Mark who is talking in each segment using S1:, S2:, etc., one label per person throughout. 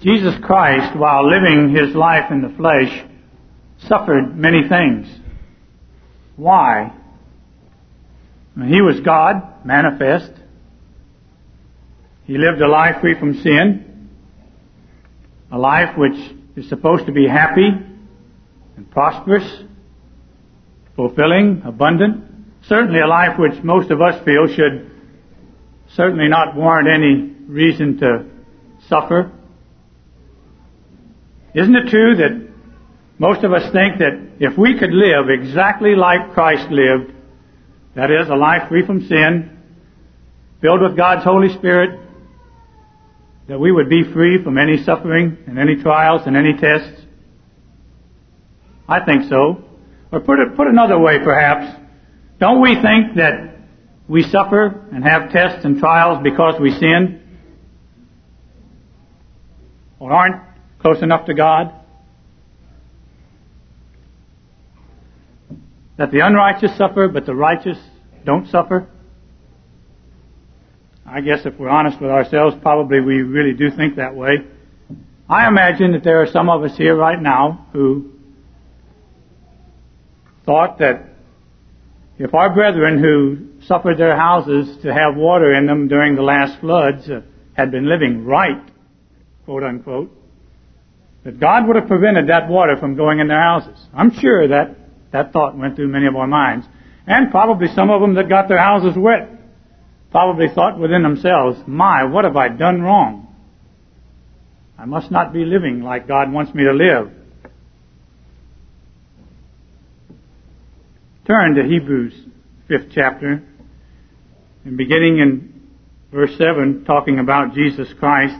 S1: Jesus Christ, while living His life in the flesh, suffered many things. Why? He was God, manifest. He lived a life free from sin, a life which is supposed to be happy and prosperous, fulfilling, abundant. Certainly a life which most of us feel should certainly not warrant any reason to suffer. Isn't it true that most of us think that if we could live exactly like Christ lived, that is, a life free from sin, filled with God's Holy Spirit, that we would be free from any suffering and any trials and any tests? I think so. Or put another way, perhaps, don't we think that we suffer and have tests and trials because we sin? Or aren't close enough to God? That the unrighteous suffer, but the righteous don't suffer? I guess if we're honest with ourselves, probably we really do think that way. I imagine that there are some of us here right now who thought that if our brethren who suffered their houses to have water in them during the last floods had been living right, quote unquote, that God would have prevented that water from going in their houses. I'm sure that thought went through many of our minds. And probably some of them that got their houses wet probably thought within themselves, my, what have I done wrong? I must not be living like God wants me to live. Turn to Hebrews 5th chapter, and beginning in verse 7, talking about Jesus Christ,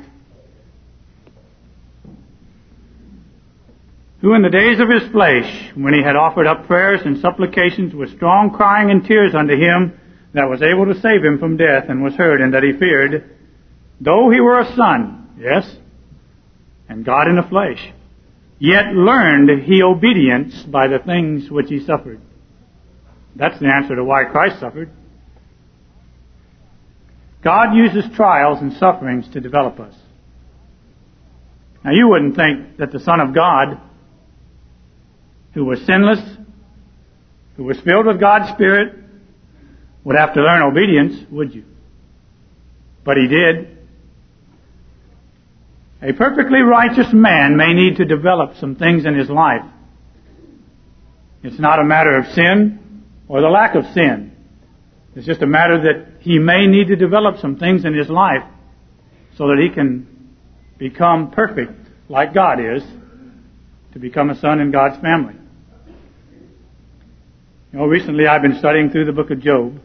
S1: who in the days of His flesh, when He had offered up prayers and supplications with strong crying and tears unto Him that was able to save him from death, and was heard, and that He feared, though He were a son, yes, and God in the flesh, yet learned He obedience by the things which He suffered. That's the answer to why Christ suffered. God uses trials and sufferings to develop us. Now you wouldn't think that the Son of God, who was sinless, who was filled with God's Spirit, would have to learn obedience, would you? But He did. A perfectly righteous man may need to develop some things in his life. It's not a matter of sin or the lack of sin. It's just a matter that he may need to develop some things in his life so that he can become perfect like God is, to become a son in God's family. You know, recently I've been studying through the book of Job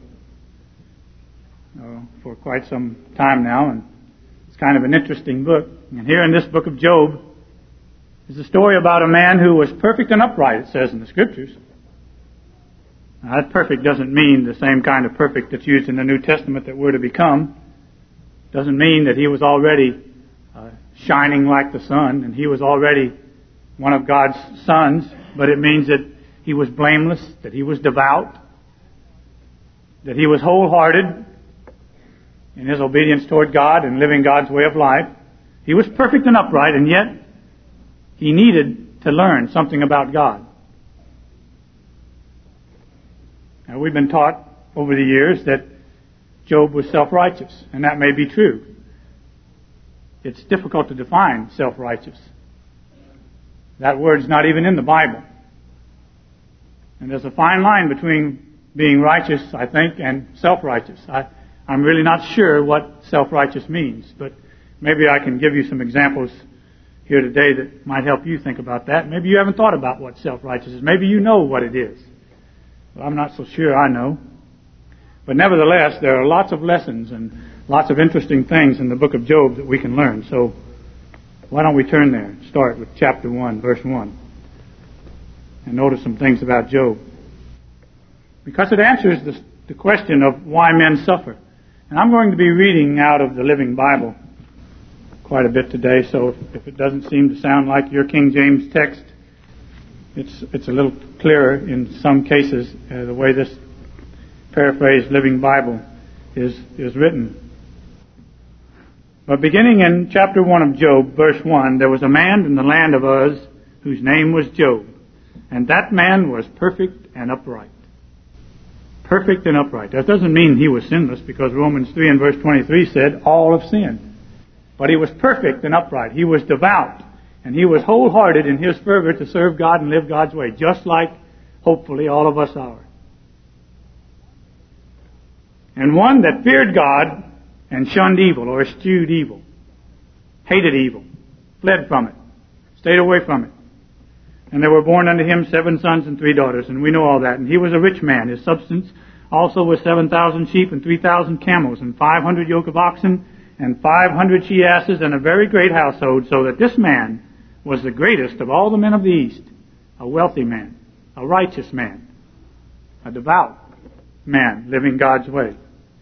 S1: for quite some time now, and it's kind of an interesting book. And here in this book of Job is a story about a man who was perfect and upright, it says in the Scriptures. Now, that perfect doesn't mean the same kind of perfect that's used in the New Testament that we're to become. Doesn't mean that he was already shining like the sun and he was already one of God's sons, but it means that he was blameless, that he was devout, that he was wholehearted in his obedience toward God and living God's way of life. He was perfect and upright, and yet he needed to learn something about God. Now, we've been taught over the years that Job was self-righteous, and that may be true. It's difficult to define self-righteous. That word's not even in the Bible. And there's a fine line between being righteous, I think, and self-righteous. I'm really not sure what self-righteous means, but maybe I can give you some examples here today that might help you think about that. Maybe you haven't thought about what self-righteous is. Maybe you know what it is. Well, I'm not so sure I know. But nevertheless, there are lots of lessons and lots of interesting things in the book of Job that we can learn. So why don't we turn there and start with chapter 1, verse 1, and notice some things about Job. Because it answers the question of why men suffer. And I'm going to be reading out of the Living Bible quite a bit today, so if it doesn't seem to sound like your King James text, it's a little clearer in some cases the way this paraphrased Living Bible is written. But beginning in chapter 1 of Job, verse 1, there was a man in the land of Uz whose name was Job. And that man was perfect and upright. Perfect and upright. That doesn't mean he was sinless, because Romans 3 and verse 23 said all have sinned. But he was perfect and upright. He was devout. And he was wholehearted in his fervor to serve God and live God's way, just like, hopefully, all of us are. And one that feared God and shunned evil, or eschewed evil, hated evil, fled from it, stayed away from it. And there were born unto him 7 sons and 3 daughters, and we know all that. And he was a rich man. His substance also was 7,000 sheep and 3,000 camels, and 500 yoke of oxen, and 500 she-asses, and a very great household, so that this man was the greatest of all the men of the East, a wealthy man, a righteous man, a devout man, living God's way.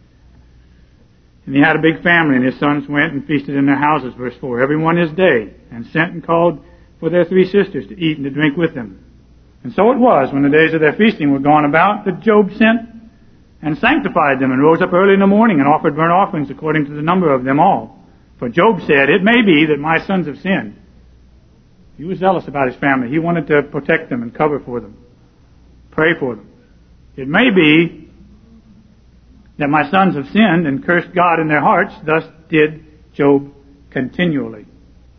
S1: And he had a big family, and his sons went and feasted in their houses, verse 4, every one his day, and sent and called for their 3 sisters to eat and to drink with them. And so it was, when the days of their feasting were gone about, that Job sent and sanctified them, and rose up early in the morning, and offered burnt offerings according to the number of them all. For Job said, it may be that my sons have sinned. He was zealous about his family. He wanted to protect them and cover for them, pray for them. It may be that my sons have sinned and cursed God in their hearts. Thus did Job continually.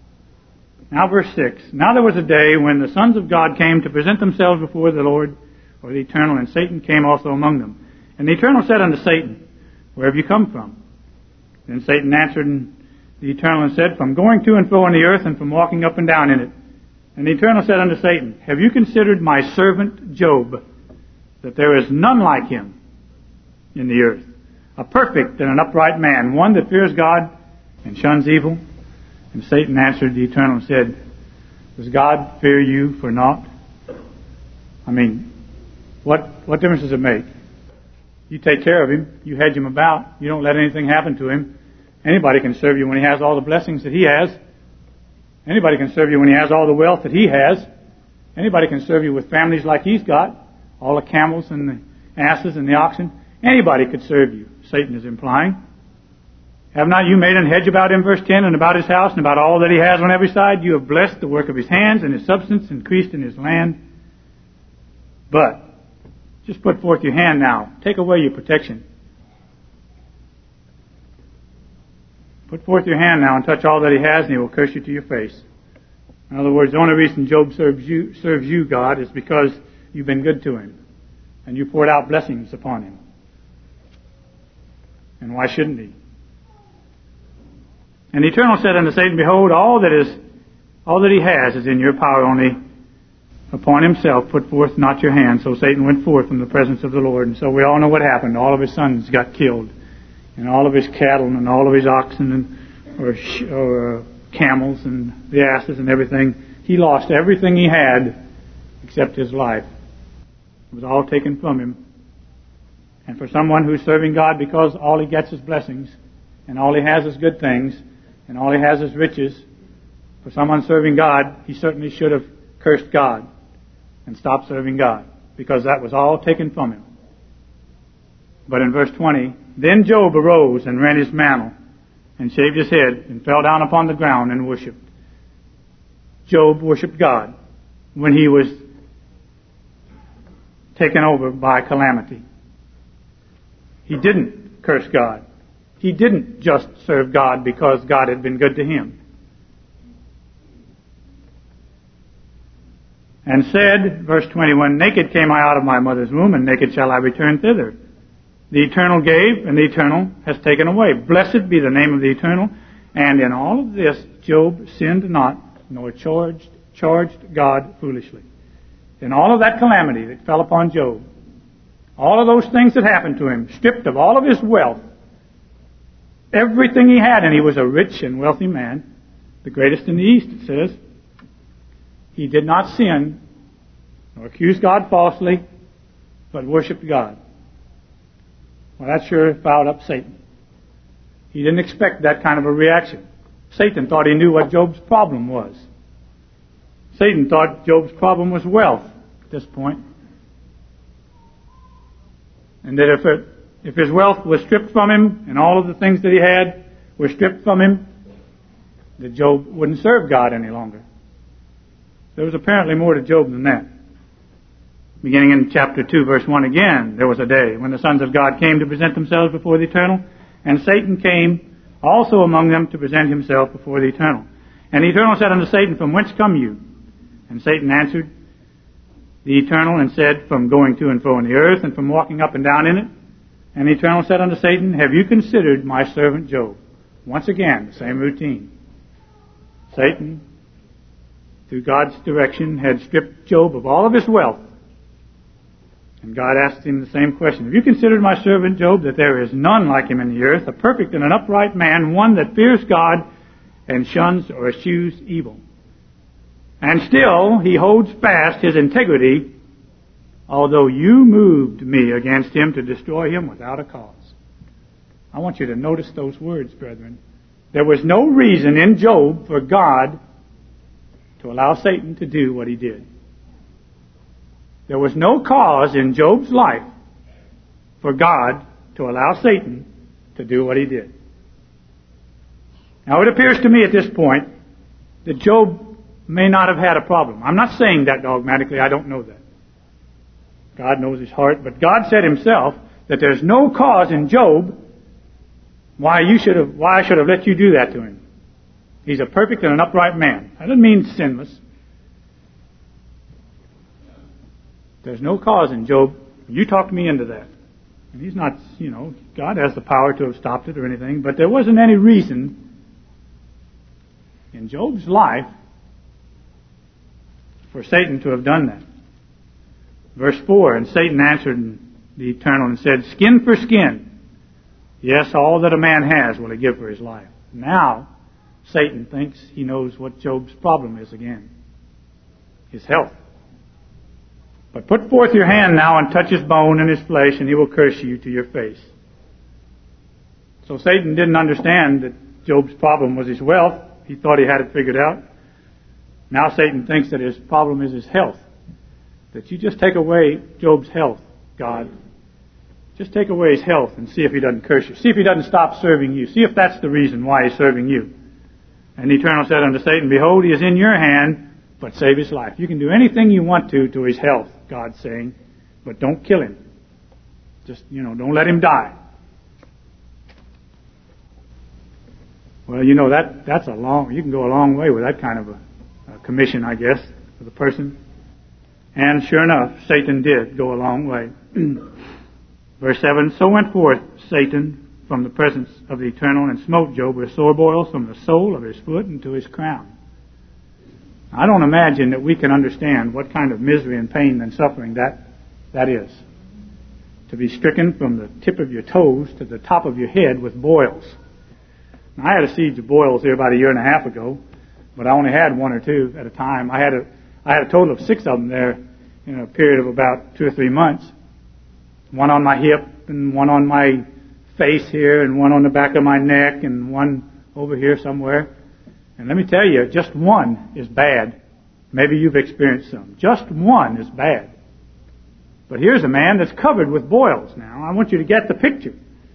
S1: Now verse 6. Now there was a day when the sons of God came to present themselves before the Lord, or the Eternal, and Satan came also among them. And the Eternal said unto Satan, where have you come from? Then Satan answered the Eternal and said, from going to and fro on the earth, and from walking up and down in it. And the Eternal said unto Satan, have you considered my servant Job, that there is none like him in the earth, a perfect and an upright man, one that fears God and shuns evil? And Satan answered the Eternal and said, does God fear you for naught? I mean, what difference does it make? You take care of him. You hedge him about. You don't let anything happen to him. Anybody can serve you when he has all the blessings that he has. Anybody can serve you when he has all the wealth that he has. Anybody can serve you with families like he's got, all the camels and the asses and the oxen. Anybody could serve you, Satan is implying. Have not you made an hedge about him, verse 10, and about his house, and about all that he has on every side? You have blessed the work of his hands, and his substance increased in his land. But just put forth your hand now. Take away your protection. Put forth your hand now and touch all that he has, and he will curse you to your face. In other words, the only reason Job serves you, God, is because you've been good to him, and you poured out blessings upon him. And why shouldn't he? And the Eternal said unto Satan, behold, all that he has is in your power, only upon himself put forth not your hand. So Satan went forth from the presence of the Lord. And so we all know what happened. All of his sons got killed, and all of his cattle, and all of his oxen, or camels, and the asses, and everything. He lost everything he had except his life. It was all taken from him. And for someone who's serving God because all he gets is blessings, and all he has is good things, and all he has is riches, for someone serving God, he certainly should have cursed God and stopped serving God, because that was all taken from him. But in verse 20, then Job arose and rent his mantle, and shaved his head, and fell down upon the ground and worshipped. Job worshipped God when he was taken over by calamity. He didn't curse God. He didn't just serve God because God had been good to him. And said, verse 21, naked came I out of my mother's womb, and naked shall I return thither. The Eternal gave, and the Eternal has taken away. Blessed be the name of the Eternal. And in all of this, Job sinned not, nor charged God foolishly. In all of that calamity that fell upon Job, all of those things that happened to him, stripped of all of his wealth, everything he had, and he was a rich and wealthy man, the greatest in the East, it says. He did not sin, nor accuse God falsely, but worshiped God. Well, that sure fouled up Satan. He didn't expect that kind of a reaction. Satan thought he knew what Job's problem was. Satan thought Job's problem was wealth at this point. And that if his wealth was stripped from him, and all of the things that he had were stripped from him, that Job wouldn't serve God any longer. There was apparently more to Job than that. Beginning in chapter 2, verse 1 again, there was a day when the sons of God came to present themselves before the Eternal, and Satan came also among them to present himself before the Eternal. And the Eternal said unto Satan, From whence come you? And Satan answered the Eternal and said, From going to and fro in the earth, and from walking up and down in it. And the Eternal said unto Satan, Have you considered my servant Job? Once again, the same routine. Satan, through God's direction, had stripped Job of all of his wealth. And God asked him the same question. Have you considered my servant Job, that there is none like him in the earth, a perfect and an upright man, one that fears God and shuns or eschews evil? And still he holds fast his integrity, although you moved me against him to destroy him without a cause. I want you to notice those words, brethren. There was no reason in Job for God to allow Satan to do what he did. There was no cause in Job's life for God to allow Satan to do what he did. Now it appears to me at this point that Job may not have had a problem. I'm not saying that dogmatically. I don't know that. God knows his heart. But God said himself that there's no cause in Job why I should have let you do that to him. He's a perfect and an upright man. That doesn't mean sinless. There's no cause in Job. You talked me into that. And he's not, God has the power to have stopped it or anything, but there wasn't any reason in Job's life for Satan to have done that. Verse 4, And Satan answered the Eternal and said, Skin for skin. Yes, all that a man has will he give for his life. Now, Satan thinks he knows what Job's problem is again. His health. But put forth your hand now and touch his bone and his flesh, and he will curse you to your face. So Satan didn't understand that Job's problem was his wealth. He thought he had it figured out. Now Satan thinks that his problem is his health. That you just take away Job's health, God. Just take away his health and see if he doesn't curse you. See if he doesn't stop serving you. See if that's the reason why he's serving you. And the Eternal said unto Satan, Behold, he is in your hand, but save his life. You can do anything you want to his health, God's saying, but don't kill him. Just, don't let him die. Well, that's you can go a long way with that kind of a commission, I guess, for the person. And sure enough, Satan did go a long way. Verse 7, So went forth Satan from the presence of the Eternal and smote Job with sore boils from the sole of his foot unto his crown. I don't imagine that we can understand what kind of misery and pain and suffering that is. To be stricken from the tip of your toes to the top of your head with boils. Now, I had a siege of boils here about a year and a half ago, but I only had one or two at a time. I had a total of 6 of them there in a period of about 2 or 3 months. One on my hip, and one on my face here, and one on the back of my neck, and one over here somewhere. And let me tell you, just one is bad. Maybe you've experienced some. Just one is bad. But here's a man that's covered with boils now. I want you to get the picture.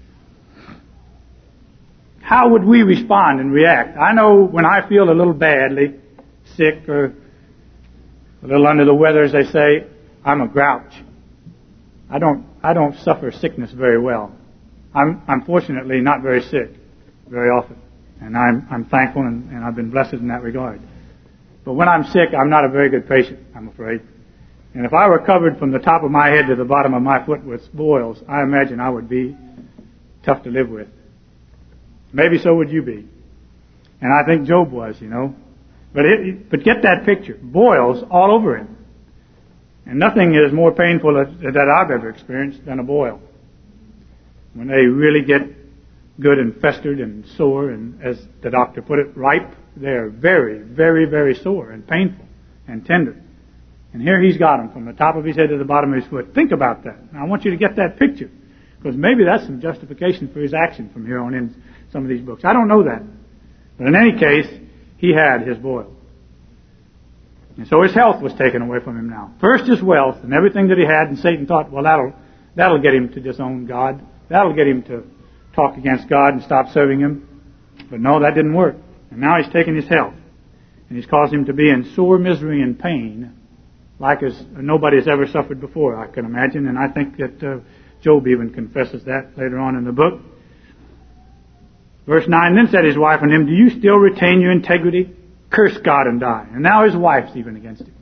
S1: How would we respond and react? I know when I feel a little badly, sick or a little under the weather, as they say, I'm a grouch. I don't suffer sickness very well. I'm fortunately not very sick very often. And I'm thankful and I've been blessed in that regard. But when I'm sick, I'm not a very good patient, I'm afraid. And if I were covered from the top of my head to the bottom of my foot with boils, I imagine I would be tough to live with. Maybe so would you be. And I think Job was, But get that picture. Boils all over him. And nothing is more painful that I've ever experienced than a boil. When they really get good and festered and sore, and as the doctor put it, ripe, they're very, very, very sore and painful and tender. And here he's got them from the top of his head to the bottom of his foot. Think about that. Now I want you to get that picture, because maybe that's some justification for his action from here on in some of these books. I don't know that. But in any case, he had his boils. And so his health was taken away from him now. First his wealth and everything that he had, and Satan thought, well, that'll get him to disown God. That'll get him to talk against God and stop serving him. But no, that didn't work. And now he's taken his health, and he's caused him to be in sore misery and pain, like as nobody has ever suffered before, I can imagine. And I think that Job even confesses that later on in the book. Verse 9, then said his wife unto him, do you still retain your integrity? Curse God and die. And now his wife's even against him.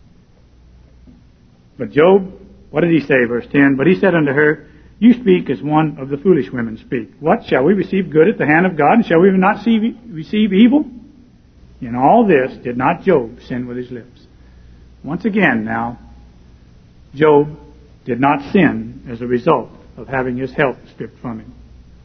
S1: But Job, what did he say, verse 10? But he said unto her, you speak as one of the foolish women speak. What? Shall we receive good at the hand of God, and shall we not receive evil? In all this did not Job sin with his lips. Once again now, Job did not sin as a result of having his health stripped from him.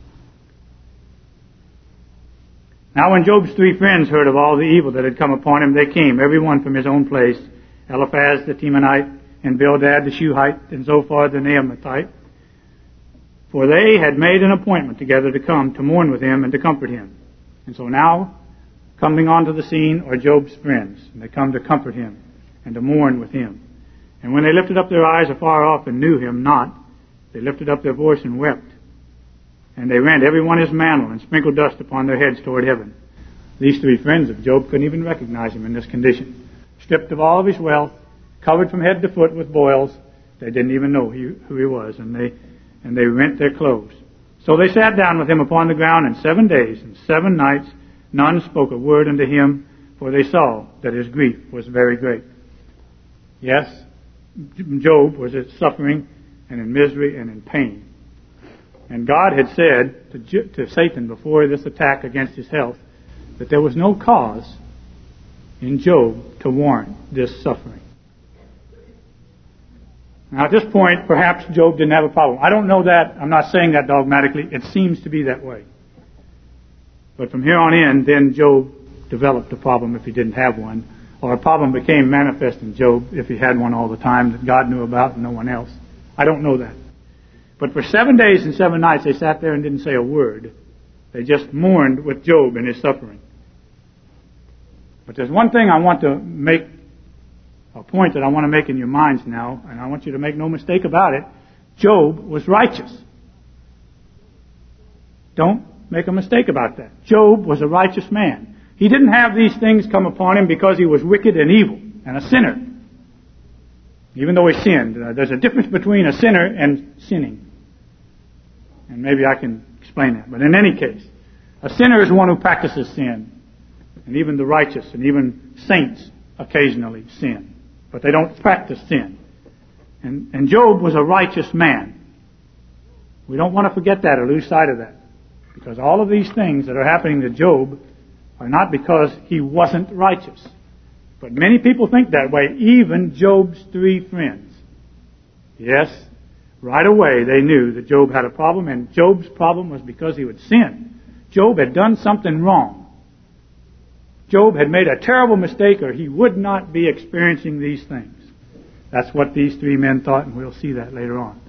S1: Now when Job's 3 friends heard of all the evil that had come upon him, they came, every one from his own place, Eliphaz the Temanite, and Bildad the Shuhite, and Zophar the Naamathite. For they had made an appointment together to come to mourn with him and to comfort him. And so now, coming onto the scene are Job's friends, and they come to comfort him and to mourn with him. And when they lifted up their eyes afar off and knew him not, they lifted up their voice and wept. And they rent every one his mantle and sprinkled dust upon their heads toward heaven. These 3 friends of Job couldn't even recognize him in this condition. Stripped of all of his wealth, covered from head to foot with boils, they didn't even know who he was, and they rent their clothes. So they sat down with him upon the ground, and 7 days and 7 nights none spoke a word unto him, for they saw that his grief was very great. Yes, Job was suffering and in misery and in pain. And God had said to Satan before this attack against his health that there was no cause in Job to warrant this suffering. Now at this point, perhaps Job didn't have a problem. I don't know that. I'm not saying that dogmatically. It seems to be that way. But from here on in, then Job developed a problem if he didn't have one, or a problem became manifest in Job if he had one all the time that God knew about and no one else. I don't know that. But for 7 days and 7 nights, they sat there and didn't say a word. They just mourned with Job in his suffering. But there's one thing I want to make, a point that I want to make in your minds now, and I want you to make no mistake about it. Job was righteous. Don't make a mistake about that. Job was a righteous man. He didn't have these things come upon him because he was wicked and evil and a sinner. Even though he sinned. There's a difference between a sinner and sinning. And maybe I can explain that. But in any case, a sinner is one who practices sin. And even the righteous and even saints occasionally sin. But they don't practice sin. And Job was a righteous man. We don't want to forget that or lose sight of that. Because all of these things that are happening to Job are not because he wasn't righteous. But many people think that way, even Job's 3 friends. Yes, right away they knew that Job had a problem, and Job's problem was because he would sin. Job had done something wrong. Job had made a terrible mistake, or he would not be experiencing these things. That's what these 3 men thought, and we'll see that later on.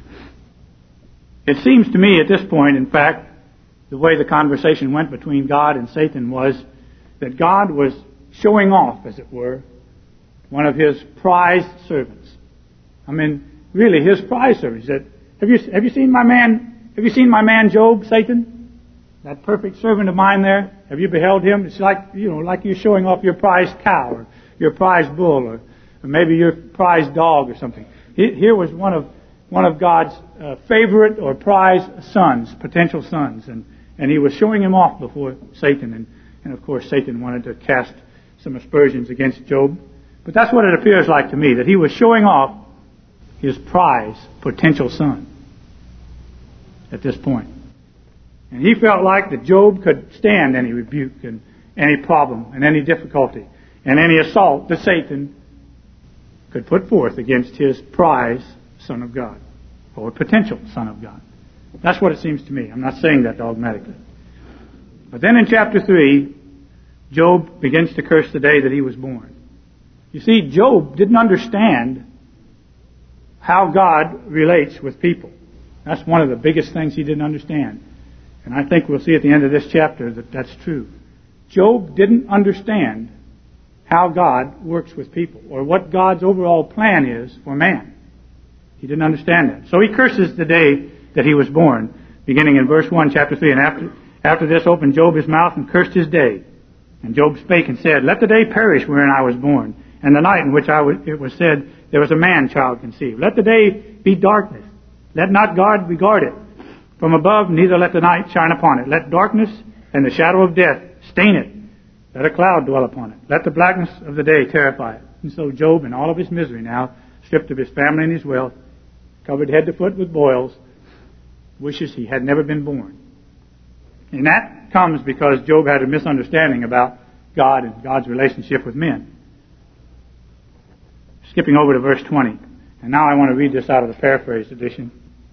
S1: It seems to me at this point, in fact, the way the conversation went between God and Satan was that God was showing off, as it were, one of his prized servants. I mean, really, his prized servant. He said, "Have you seen my man? Have you seen my man Job, Satan? That perfect servant of mine there. Have you beheld him? It's like like you're showing off your prized cow, or your prized bull, or maybe your prized dog, or something. Here was one of God's favorite or prized sons, potential sons, and he was showing him off before Satan, and of course Satan wanted to cast some aspersions against Job. But that's what it appears like to me, that he was showing off his prize, potential son at this point. And he felt like that Job could stand any rebuke and any problem and any difficulty and any assault that Satan could put forth against his prize son of God, or potential son of God. That's what it seems to me. I'm not saying that dogmatically. But then in chapter 3, Job begins to curse the day that he was born. You see, Job didn't understand how God relates with people. That's one of the biggest things he didn't understand. And I think we'll see at the end of this chapter that that's true. Job didn't understand how God works with people, or what God's overall plan is for man. He didn't understand that. So he curses the day that he was born, beginning in verse 1, chapter 3. And after this opened Job his mouth and cursed his day. And Job spake and said, Let the day perish wherein I was born, and the night in which it was said, There was a man-child conceived. Let the day be darkness. Let not God regard it from above, neither let the night shine upon it. Let darkness and the shadow of death stain it. Let a cloud dwell upon it. Let the blackness of the day terrify it. And so Job, in all of his misery now, stripped of his family and his wealth, covered head to foot with boils, wishes he had never been born. And that comes because Job had a misunderstanding about God and God's relationship with men. Skipping over to verse 20. And now I want to read this out of the paraphrased edition.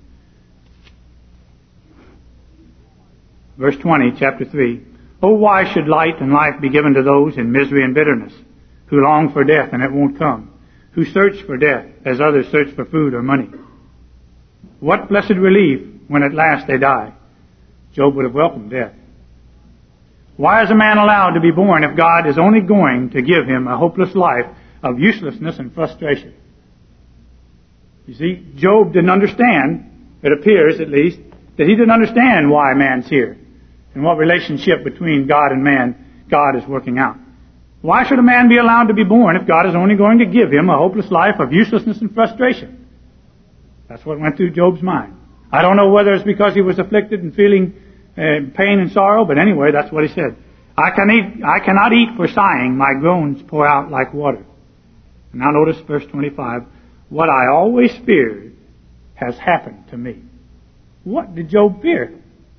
S1: Verse 20, chapter 3. Oh, why should light and life be given to those in misery and bitterness, who long for death and it won't come, who search for death as others search for food or money? What blessed relief when at last they die. Job would have welcomed death. Why is a man allowed to be born if God is only going to give him a hopeless life of uselessness and frustration? You see, Job didn't understand, it appears at least, that he didn't understand why man's here and what relationship between God and man God is working out. Why should a man be allowed to be born if God is only going to give him a hopeless life of uselessness and frustration? That's what went through Job's mind. I don't know whether it's because he was afflicted and feeling pain and sorrow, but anyway, that's what he said. I cannot eat for sighing, my groans pour out like water. Now notice verse 25. What I always feared has happened to me. What did Job fear?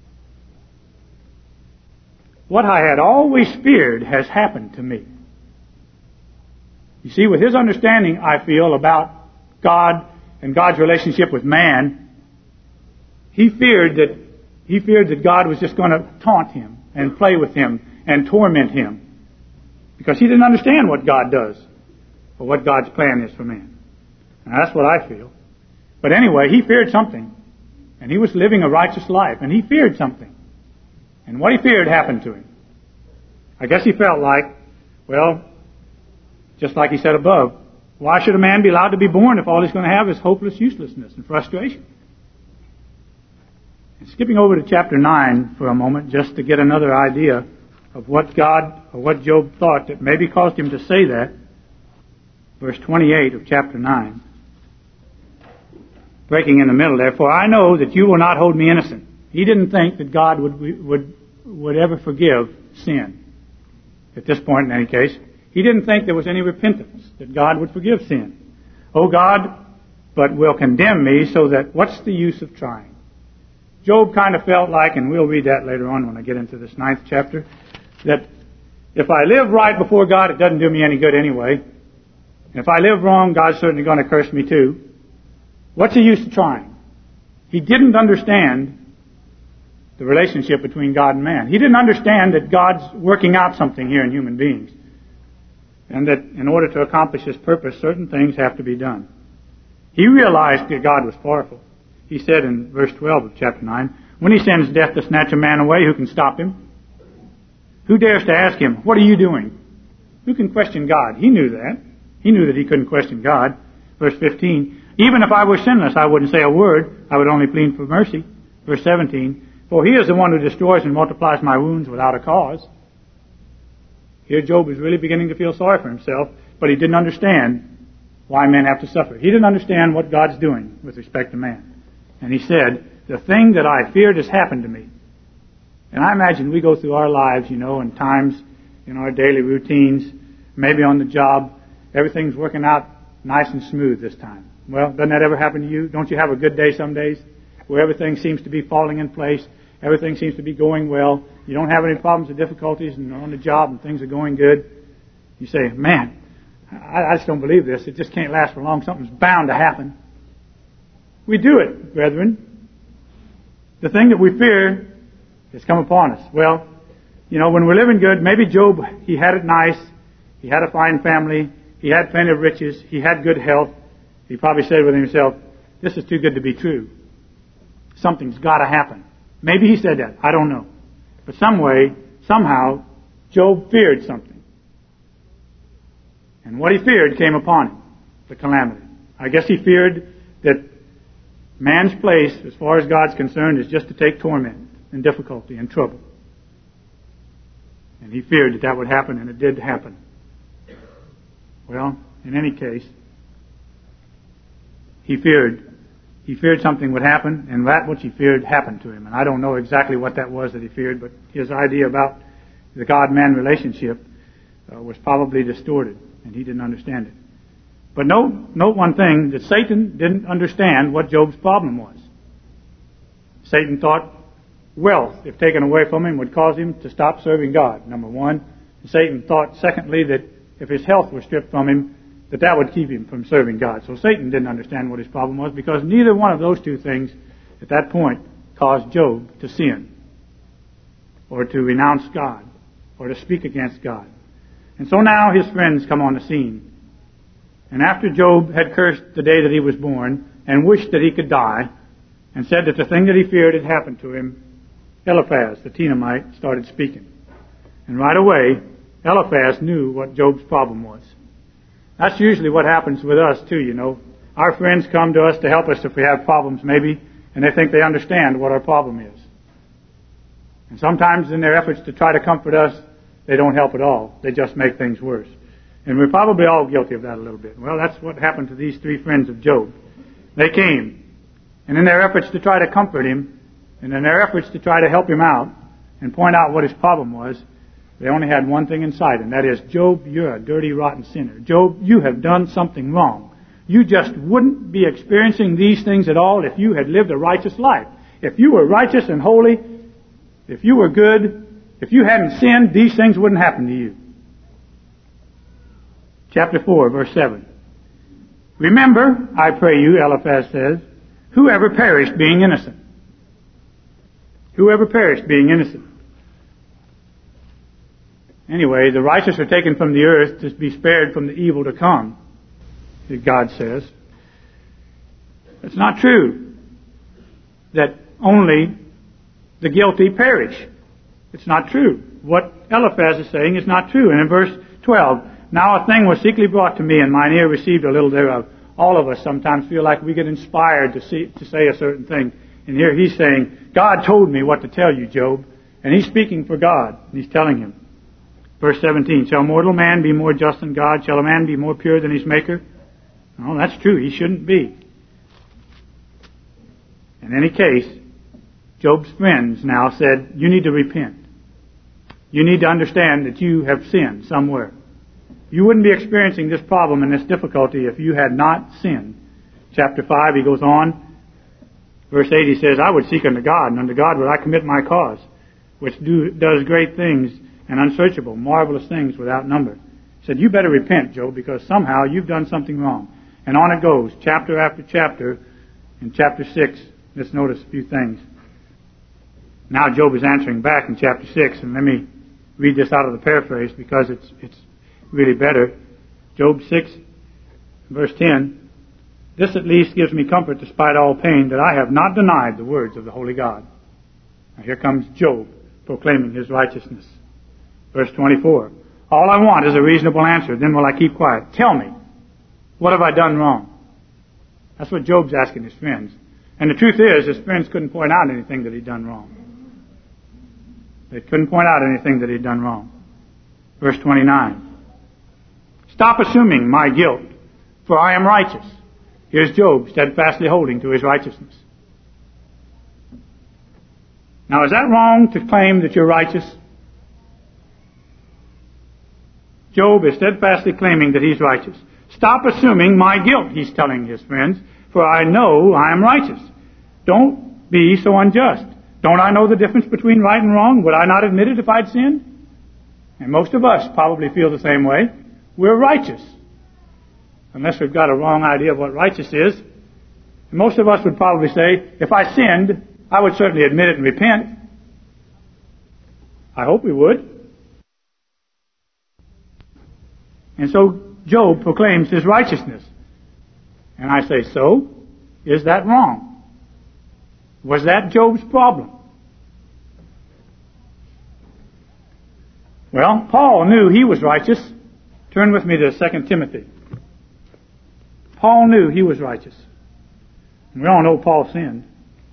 S1: What I had always feared has happened to me. You see, with his understanding, I feel, about God and God's relationship with man, he feared that God was just going to taunt him and play with him and torment him, because he didn't understand what God does or what God's plan is for man. Now, that's what I feel. But anyway, he feared something, and he was living a righteous life, and he feared something. And what he feared happened to him. I guess he felt like, well, just like he said above, why should a man be allowed to be born if all he's going to have is hopeless uselessness and frustration? And skipping over to chapter 9 for a moment, just to get another idea of what God, or what Job thought that maybe caused him to say that. Verse 28 of chapter 9. Breaking in the middle there, for I know that you will not hold me innocent. He didn't think that God would ever forgive sin. At this point, in any case, he didn't think there was any repentance, that God would forgive sin. Oh God, but will condemn me, so that what's the use of trying? Job kind of felt like, and we'll read that later on when I get into this 9th chapter, that if I live right before God, it doesn't do me any good anyway. And if I live wrong, God's certainly going to curse me too. What's the use of trying? He didn't understand the relationship between God and man. He didn't understand that God's working out something here in human beings, and that in order to accomplish His purpose, certain things have to be done. He realized that God was powerful. He said in verse 12 of chapter 9, when He sends death to snatch a man away, who can stop Him? Who dares to ask Him, what are you doing? Who can question God? He knew that. He knew that he couldn't question God. Verse 15, even if I were sinless, I wouldn't say a word. I would only plead for mercy. Verse 17, for He is the one who destroys and multiplies my wounds without a cause. Here Job is really beginning to feel sorry for himself, but he didn't understand why men have to suffer. He didn't understand what God's doing with respect to man. And he said, the thing that I feared has happened to me. And I imagine we go through our lives, and times in our daily routines, maybe on the job, everything's working out nice and smooth this time. Well, doesn't that ever happen to you? Don't you have a good day some days where everything seems to be falling in place? Everything seems to be going well. You don't have any problems or difficulties, and on the job and things are going good. You say, man, I just don't believe this. It just can't last for long. Something's bound to happen. We do it, brethren. The thing that we fear has come upon us. Well, when we're living good, maybe Job, he had it nice. He had a fine family. He had plenty of riches. He had good health. He probably said with himself, this is too good to be true. Something's got to happen. Maybe he said that. I don't know. But somehow, Job feared something. And what he feared came upon him, the calamity. I guess he feared that man's place, as far as God's concerned, is just to take torment and difficulty and trouble. And And he feared that would happen, and it did happen. Well, in any case, he feared something would happen, and that which he feared happened to him. And I don't know exactly what that was that he feared, but his idea about the God-man relationship was probably distorted, and he didn't understand it. But note one thing, that Satan didn't understand what Job's problem was. Satan thought wealth, if taken away from him, would cause him to stop serving God, number one. And Satan thought, secondly, that if his health was stripped from him, that would keep him from serving God. So Satan didn't understand what his problem was, because neither one of those two things at that point caused Job to sin or to renounce God or to speak against God. And so now his friends come on the scene. And after Job had cursed the day that he was born and wished that he could die and said that the thing that he feared had happened to him, Eliphaz, the Temanite, started speaking. And right away, Eliphaz knew what Job's problem was. That's usually what happens with us too, you know. Our friends come to us to help us if we have problems maybe, and they think they understand what our problem is. And sometimes in their efforts to try to comfort us, they don't help at all. They just make things worse. And we're probably all guilty of that a little bit. Well, that's what happened to these three friends of Job. They came, and in their efforts to try to comfort him, and in their efforts to try to help him out and point out what his problem was, they only had one thing in sight, and that is, Job, you're a dirty, rotten sinner. Job, you have done something wrong. You just wouldn't be experiencing these things at all if you had lived a righteous life. If you were righteous and holy, if you were good, if you hadn't sinned, these things wouldn't happen to you. Chapter 4, verse 7. Remember, I pray you, Eliphaz says, whoever perished being innocent. Whoever perished being innocent. Anyway, the righteous are taken from the earth to be spared from the evil to come, God says. It's not true that only the guilty perish. It's not true. What Eliphaz is saying is not true. And in verse 12, now a thing was secretly brought to me, and mine ear received a little thereof. All of us sometimes feel like we get inspired to say a certain thing. And here he's saying, God told me what to tell you, Job. And he's speaking for God, and he's telling him. Verse 17, shall mortal man be more just than God? Shall a man be more pure than his Maker? No, that's true. He shouldn't be. In any case, Job's friends now said, you need to repent. You need to understand that you have sinned somewhere. You wouldn't be experiencing this problem and this difficulty if you had not sinned. Chapter 5, he goes on. Verse 8, he says, I would seek unto God, and unto God would I commit my cause, which does great things and unsearchable, marvelous things without number. He said, you better repent, Job, because somehow you've done something wrong. And on it goes, chapter after chapter. In chapter 6, let's notice a few things. Now Job is answering back in chapter 6, and let me read this out of the paraphrase because it's really better. Job 6, verse 10, this at least gives me comfort despite all pain, that I have not denied the words of the holy God. Now here comes Job proclaiming his righteousness. Verse 24, all I want is a reasonable answer, then will I keep quiet. Tell me, what have I done wrong? That's what Job's asking his friends. And the truth is, his friends couldn't point out anything that he'd done wrong. They couldn't point out anything that he'd done wrong. Verse 29, stop assuming my guilt, for I am righteous. Here's Job steadfastly holding to his righteousness. Now, is that wrong to claim that you're righteous? Job is steadfastly claiming that he's righteous. Stop assuming my guilt, he's telling his friends, for I know I am righteous. Don't be so unjust. Don't I know the difference between right and wrong? Would I not admit it if I'd sinned? And most of us probably feel the same way. We're righteous. Unless we've got a wrong idea of what righteous is. And most of us would probably say, if I sinned, I would certainly admit it and repent. I hope we would. And so Job proclaims his righteousness. And I say, so? Is that wrong? Was that Job's problem? Well, Paul knew he was righteous. Turn with me to 2 Timothy. Paul knew he was righteous. And we all know Paul sinned.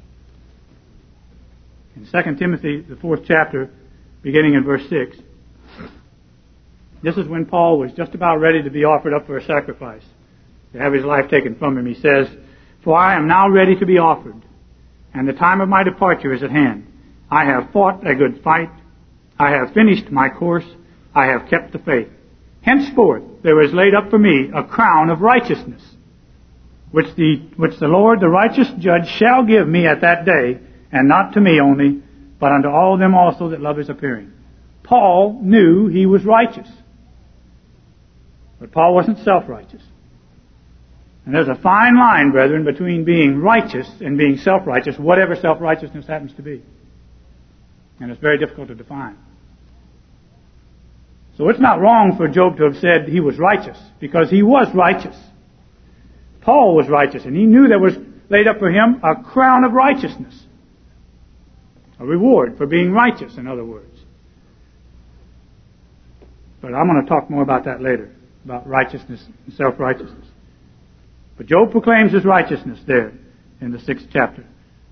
S1: In 2 Timothy, the 4th chapter, beginning in verse 6, This is when Paul was just about ready to be offered up for a sacrifice, to have his life taken from him. He says, "For I am now ready to be offered, and the time of my departure is at hand. I have fought a good fight. I have finished my course. I have kept the faith. Henceforth there is laid up for me a crown of righteousness, which the Lord, the righteous judge, shall give me at that day, and not to me only, but unto all them also that love his appearing." Paul knew he was righteous. But Paul wasn't self-righteous. And there's a fine line, brethren, between being righteous and being self-righteous, whatever self-righteousness happens to be. And it's very difficult to define. So it's not wrong for Job to have said he was righteous, because he was righteous. Paul was righteous, and he knew there was laid up for him a crown of righteousness. A reward for being righteous, in other words. But I'm going to talk more about that later, about righteousness and self-righteousness. But Job proclaims his righteousness there in the 6th chapter.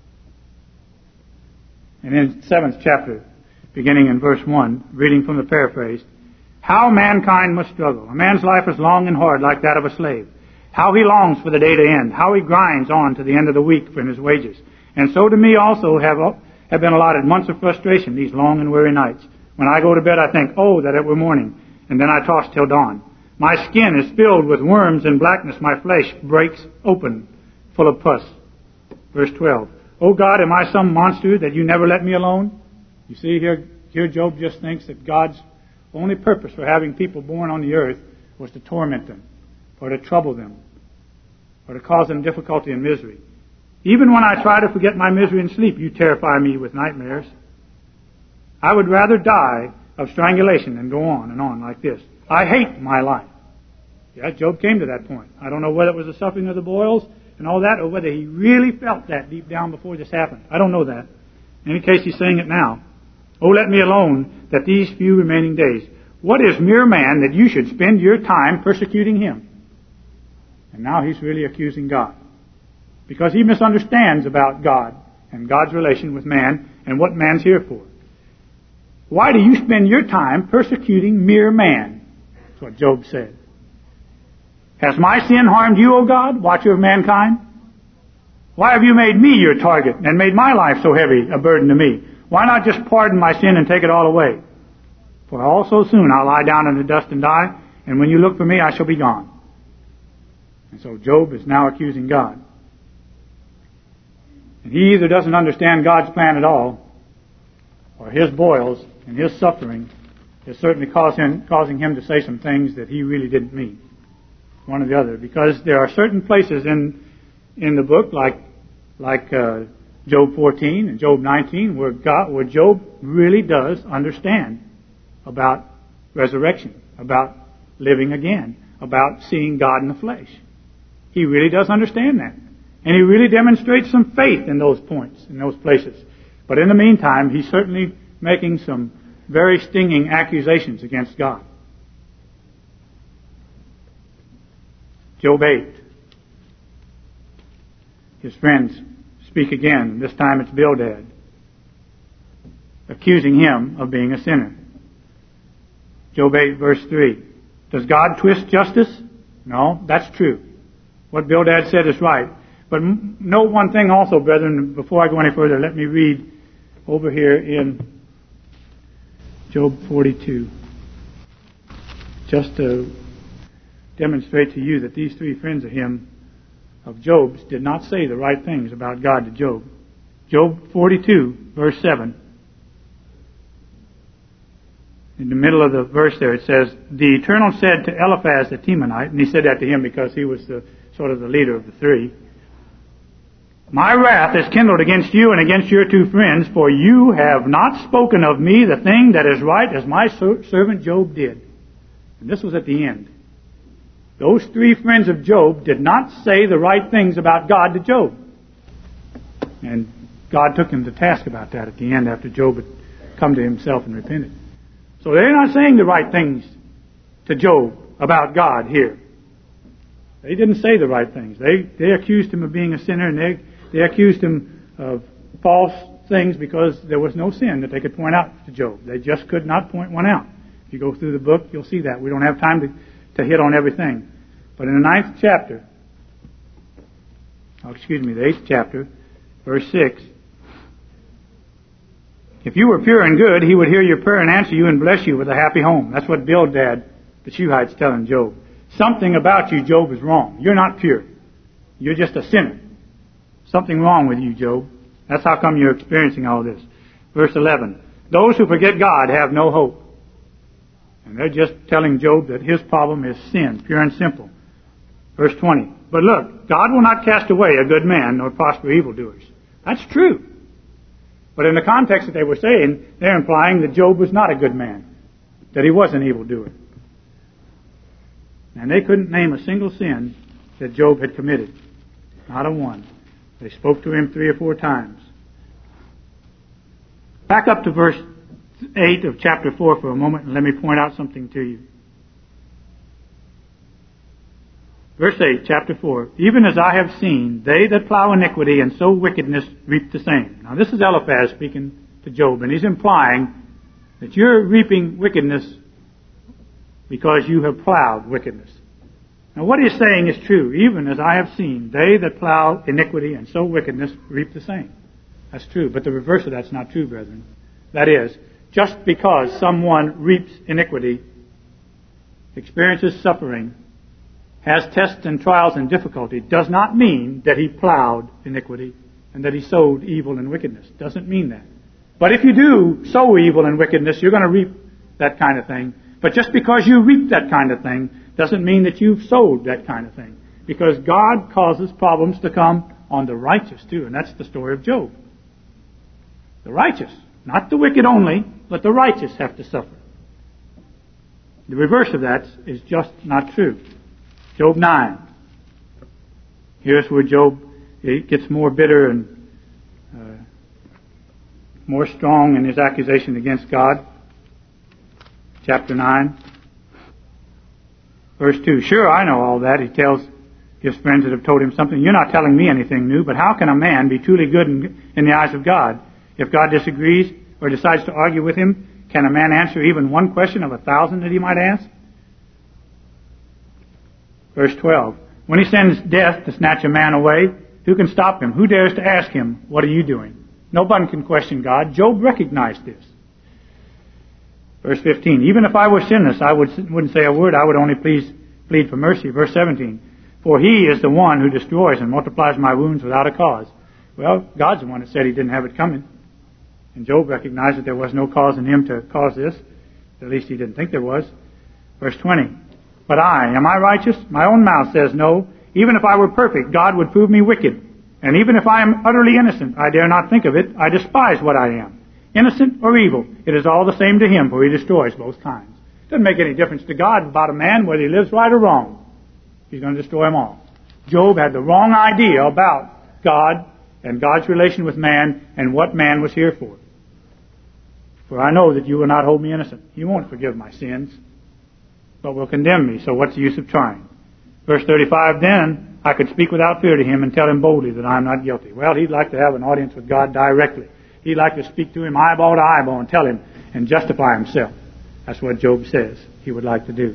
S1: And in the 7th chapter, beginning in verse 1, reading from the paraphrase, "How mankind must struggle. A man's life is long and hard like that of a slave. How he longs for the day to end. How he grinds on to the end of the week for his wages. And so to me also have been allotted months of frustration, these long and weary nights. When I go to bed, I think, oh, that it were morning, and then I toss till dawn. My skin is filled with worms and blackness. My flesh breaks open, full of pus." Verse 12, "O God, am I some monster that you never let me alone?" You see, here Job just thinks that God's only purpose for having people born on the earth was to torment them, or to trouble them, or to cause them difficulty and misery. "Even when I try to forget my misery in sleep, you terrify me with nightmares. I would rather die of strangulation than go on and on like this. I hate my life." Yeah, Job came to that point. I don't know whether it was the suffering of the boils and all that, or whether he really felt that deep down before this happened. I don't know that. In any case, he's saying it now. "Oh, let me alone that these few remaining days. What is mere man that you should spend your time persecuting him?" And now he's really accusing God, because he misunderstands about God and God's relation with man and what man's here for. "Why do you spend your time persecuting mere man?" That's what Job said. "Has my sin harmed you, O God, watcher of mankind? Why have you made me your target and made my life so heavy a burden to me? Why not just pardon my sin and take it all away? For also soon I'll lie down in the dust and die, and when you look for me, I shall be gone." And so Job is now accusing God. And he either doesn't understand God's plan at all, or his boils and his suffering is certainly causing him to say some things that he really didn't mean. One or the other. Because there are certain places in the book, like Job 14 and Job 19, where Job really does understand about resurrection, about living again, about seeing God in the flesh. He really does understand that. And he really demonstrates some faith in those points, in those places. But in the meantime, he's certainly making some very stinging accusations against God. Job 8. His friends speak again. This time it's Bildad, accusing him of being a sinner. Job 8, verse 3. "Does God twist justice?" No, that's true. What Bildad said is right. But note one thing also, brethren, before I go any further, let me read over here in Job 42. Just to demonstrate to you that these three friends of Job's, did not say the right things about God to Job. Job 42, verse 7. In the middle of the verse there it says, "The Eternal said to Eliphaz the Temanite," and he said that to him because he was sort of the leader of the three, "My wrath is kindled against you and against your two friends, for you have not spoken of me the thing that is right as my servant Job did." And this was at the end. Those three friends of Job did not say the right things about God to Job. And God took him to task about that at the end after Job had come to himself and repented. So they're not saying the right things to Job about God here. They didn't say the right things. They accused him of being a sinner, and they accused him of false things because there was no sin that they could point out to Job. They just could not point one out. If you go through the book, you'll see that. We don't have time to hit on everything. But in the 9th chapter, the 8th chapter, verse 6, if you were pure and good, he would hear your prayer and answer you and bless you with a happy home. That's what Bildad, the Shuhite's telling Job. Something about you, Job, is wrong. You're not pure. You're just a sinner. Something wrong with you, Job. That's how come you're experiencing all this. Verse 11, those who forget God have no hope. And they're just telling Job that his problem is sin, pure and simple. Verse 20, but look, God will not cast away a good man nor prosper evildoers. That's true. But in the context that they were saying, they're implying that Job was not a good man, that he was an evildoer. And they couldn't name a single sin that Job had committed. Not a one. They spoke to him 3 or 4 times. Back up to verse 8 of chapter 4 for a moment and let me point out something to you. Verse 8, chapter 4, even as I have seen, they that plow iniquity and sow wickedness reap the same. Now this is Eliphaz speaking to Job, and he's implying that you're reaping wickedness because you have plowed wickedness. Now what he's saying is true. Even as I have seen, they that plow iniquity and sow wickedness reap the same. That's true, but the reverse of that's not true, brethren. That is, just because someone reaps iniquity, experiences suffering, has tests and trials and difficulty, does not mean that he plowed iniquity and that he sowed evil and wickedness. Doesn't mean that. But if you do sow evil and wickedness, you're going to reap that kind of thing. But just because you reap that kind of thing doesn't mean that you've sowed that kind of thing. Because God causes problems to come on the righteous too, and that's the story of Job. The righteous, not the wicked only, but the righteous have to suffer. The reverse of that is just not true. Job 9. Here's where Job gets more bitter and more strong in his accusation against God. Chapter 9. Verse 2. Sure, I know all that. He tells his friends that have told him something. You're not telling me anything new, but how can a man be truly good in the eyes of God? If God disagrees or decides to argue with him, can a man answer even one question of 1,000 that he might ask? Verse 12. When he sends death to snatch a man away, who can stop him? Who dares to ask him, what are you doing? Nobody can question God. Job recognized this. Verse 15. Even if I were sinless, I wouldn't say a word. I would only plead for mercy. Verse 17. For he is the one who destroys and multiplies my wounds without a cause. Well, God's the one that said he didn't have it coming. And Job recognized that there was no cause in him to cause this. At least he didn't think there was. Verse 20. But am I righteous? My own mouth says no. Even if I were perfect, God would prove me wicked. And even if I am utterly innocent, I dare not think of it. I despise what I am. Innocent or evil, it is all the same to him, for he destroys both kinds. It doesn't make any difference to God about a man whether he lives right or wrong. He's going to destroy them all. Job had the wrong idea about God and God's relation with man and what man was here for. For I know that you will not hold me innocent. You won't forgive my sins, but will condemn me, so what's the use of trying? Verse 35, then I could speak without fear to him and tell him boldly that I am not guilty. Well, he'd like to have an audience with God directly. He'd like to speak to him eyeball to eyeball and tell him and justify himself. That's what Job says he would like to do.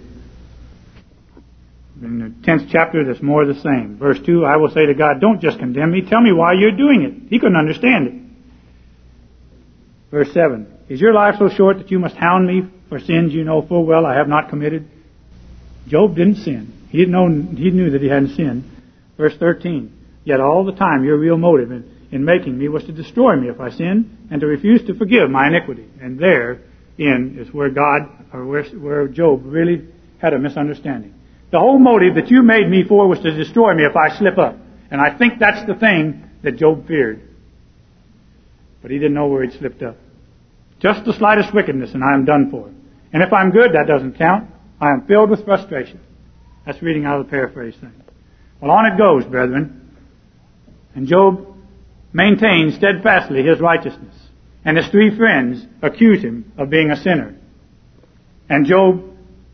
S1: In the 10th chapter, there's more of the same. Verse 2, I will say to God, don't just condemn me. Tell me why you're doing it. He couldn't understand it. Verse 7, is your life so short that you must hound me for sins you know full well I have not committed? Job didn't sin. He knew that he hadn't sinned. Verse 13, yet all the time your real motive in making me was to destroy me if I sinned and to refuse to forgive my iniquity. And therein is where where Job really had a misunderstanding. The whole motive that you made me for was to destroy me if I slip up. And I think that's the thing that Job feared. But he didn't know where he'd slipped up. Just the slightest wickedness and I am done for. And if I'm good, that doesn't count. I am filled with frustration. That's reading out of the paraphrase thing. Well, on it goes, brethren. And Job maintains steadfastly his righteousness. And his 3 friends accuse him of being a sinner. And Job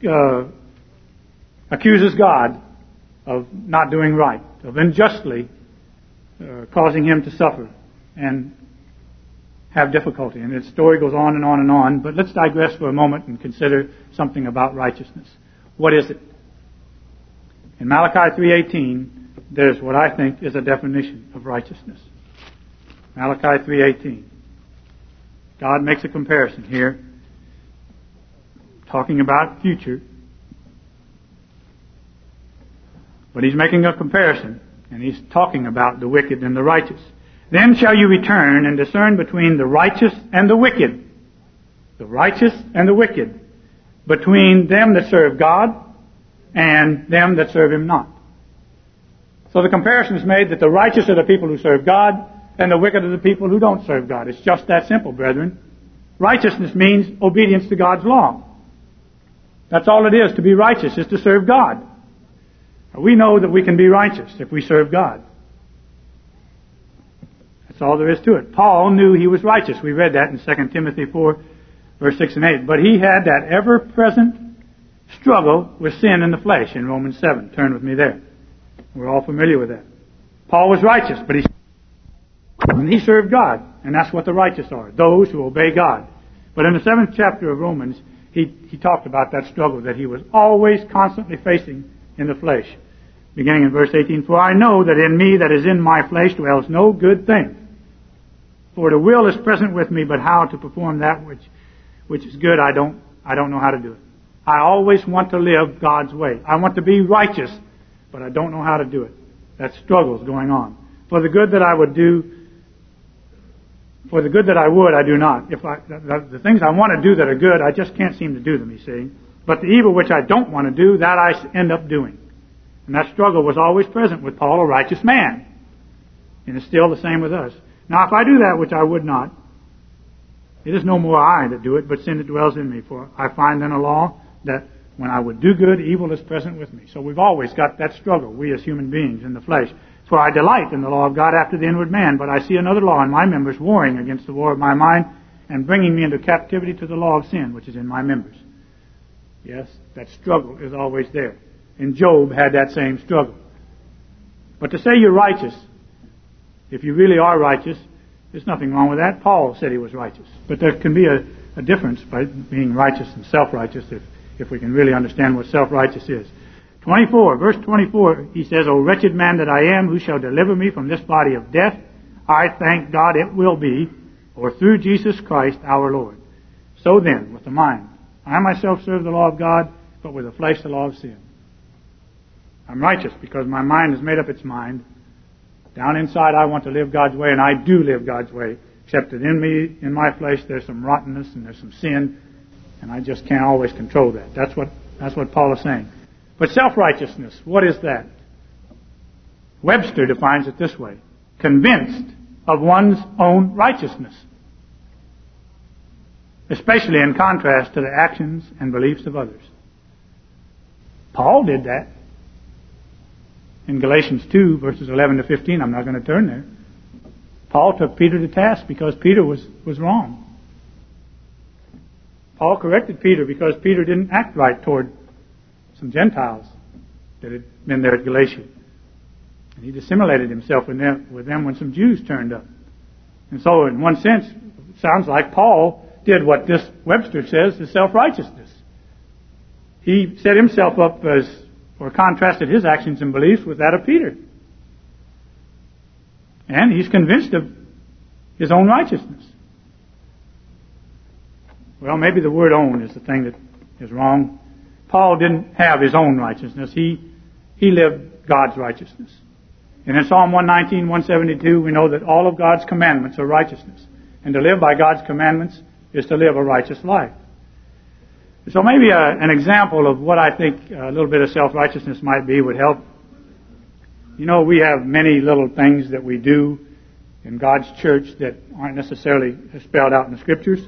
S1: accuses God of not doing right, of unjustly causing him to suffer. And have difficulty. And its story goes on and on and on. But let's digress for a moment and consider something about righteousness. What is it? In Malachi 3:18, there's what I think is a definition of righteousness. Malachi 3:18. God makes a comparison here, talking about future. But he's making a comparison, and he's talking about the wicked and the righteous. Then shall you return and discern between the righteous and the wicked. The righteous and the wicked. Between them that serve God and them that serve Him not. So the comparison is made that the righteous are the people who serve God, and the wicked are the people who don't serve God. It's just that simple, brethren. Righteousness means obedience to God's law. That's all it is. To be righteous is to serve God. We know that we can be righteous if we serve God. That's all there is to it. Paul knew he was righteous. We read that in 2 Timothy 4, verse 6 and 8. But he had that ever-present struggle with sin in the flesh in Romans 7. Turn with me there. We're all familiar with that. Paul was righteous, but he served God. And that's what the righteous are, those who obey God. But in the 7th chapter of Romans, he talked about that struggle that he was always constantly facing in the flesh. Beginning in verse 18, For I know that in me that is in my flesh dwells no good thing. For the will is present with me, but how to perform that which is good, I don't know how to do it. I always want to live God's way. I want to be righteous, but I don't know how to do it. That struggle's going on. For the good that I would, I do not. The things I want to do that are good, I just can't seem to do them, you see. But the evil which I don't want to do, that I end up doing. And that struggle was always present with Paul, a righteous man. And it's still the same with us. Now, if I do that which I would not, it is no more I that do it, but sin that dwells in me. For I find in a law that when I would do good, evil is present with me. So we've always got that struggle, we as human beings in the flesh. For I delight in the law of God after the inward man, but I see another law in my members warring against the war of my mind and bringing me into captivity to the law of sin, which is in my members. Yes, that struggle is always there. And Job had that same struggle. But to say you're righteous, if you really are righteous, there's nothing wrong with that. Paul said he was righteous. But there can be a difference by being righteous and self-righteous if we can really understand what self-righteous is. 24, verse 24, he says, O wretched man that I am, who shall deliver me from this body of death? I thank God it will be, or through Jesus Christ our Lord. So then, with the mind, I myself serve the law of God, but with the flesh the law of sin. I'm righteous because my mind has made up its mind. Down inside I want to live God's way, and I do live God's way, except that in me, in my flesh, there's some rottenness and there's some sin, and I just can't always control that. That's what Paul is saying. But self-righteousness, what is that? Webster defines it this way: convinced of one's own righteousness, especially in contrast to the actions and beliefs of others. Paul did that. In Galatians 2, verses 11 to 15, I'm not going to turn there. Paul took Peter to task because Peter was wrong. Paul corrected Peter because Peter didn't act right toward some Gentiles that had been there at Galatia. And he dissimulated himself with them when some Jews turned up. And so in one sense, it sounds like Paul did what this Webster says is self-righteousness. He set himself up or contrasted his actions and beliefs with that of Peter. And he's convinced of his own righteousness. Well, maybe the word own is the thing that is wrong. Paul didn't have his own righteousness. He lived God's righteousness. And in Psalm 119, 172, we know that all of God's commandments are righteousness. And to live by God's commandments is to live a righteous life. So maybe an example of what I think a little bit of self-righteousness might be would help. You know, we have many little things that we do in God's church that aren't necessarily spelled out in the Scriptures.